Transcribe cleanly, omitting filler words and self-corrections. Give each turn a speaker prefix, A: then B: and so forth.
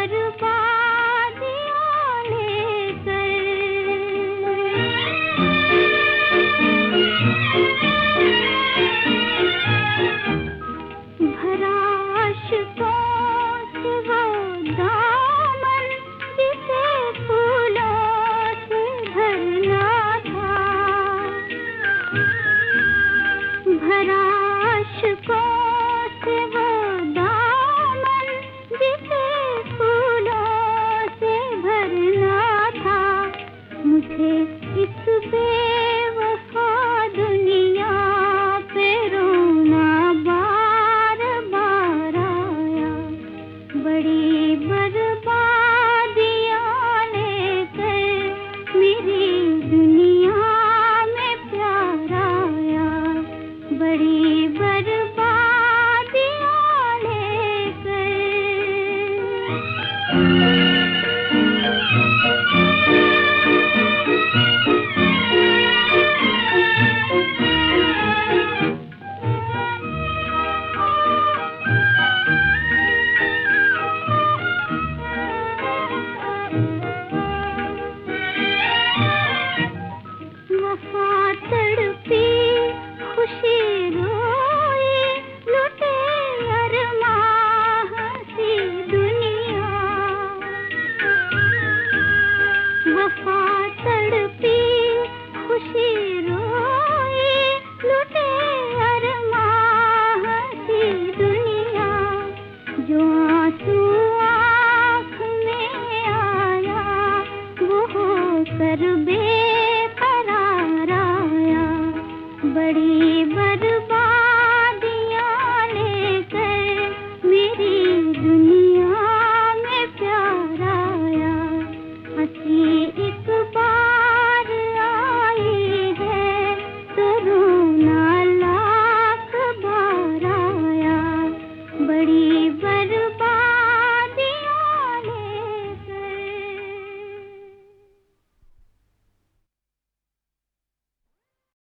A: बर्बादियां लेकर भरा आशिकों से वो दामन जिसे फूलों से भरना था, भरा आशिकों से वो दामन जिसे फूलों से भरना था। मुझे इस बेवफा दुनिया पे रोना बार बार आया, बड़ी बर्बादियां लेकर मेरी दुनिया में प्यार आया, बड़ी बर्बादियां लेकर।